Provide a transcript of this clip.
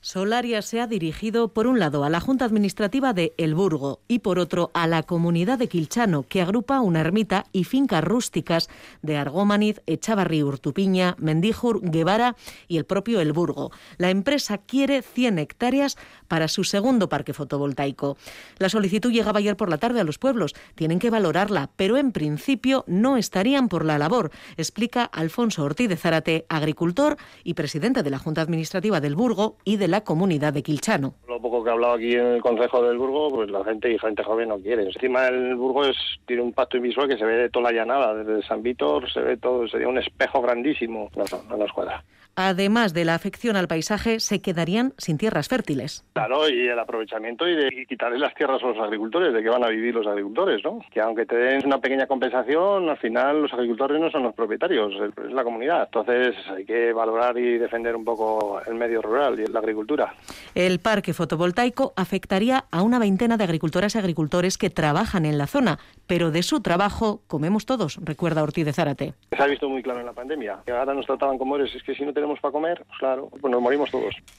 Solaria se ha dirigido, por un lado, a la Junta Administrativa de El Burgo y, por otro, a la comunidad de Quilchano, que agrupa una ermita y fincas rústicas de Argómaniz, Echavarri, Urtupiña, Mendíjur, Guevara y el propio El Burgo. La empresa quiere 100 hectáreas para su segundo parque fotovoltaico. La solicitud llegaba ayer por la tarde a los pueblos. Tienen que valorarla, pero en principio no estarían por la labor, explica Alfonso Ortiz de Zárate, agricultor y presidente de la Junta Administrativa del Burgo y de la comunidad de Quilchano. Lo poco que he hablado aquí en el Concejo del Burgo, pues la gente joven no quiere. Encima el Burgo tiene un pacto invisual que se ve de toda la llanada, desde San Víctor se ve todo, sería un espejo grandísimo. No nos cuadra. Además de la afección al paisaje, se quedarían sin tierras fértiles. Claro, y el aprovechamiento y quitarle las tierras a los agricultores, de que van a vivir los agricultores, ¿no? Que aunque te den una pequeña compensación, al final los agricultores no son los propietarios, es la comunidad. Entonces hay que valorar y defender un poco el medio rural y la agricultura. El parque fotovoltaico afectaría a una veintena de agricultoras y agricultores que trabajan en la zona, pero de su trabajo comemos todos, recuerda Ortiz de Zárate. Se ha visto muy claro en la pandemia, que ahora nos trataban como eres, es que si no tenemos para comer, pues claro, pues nos morimos todos.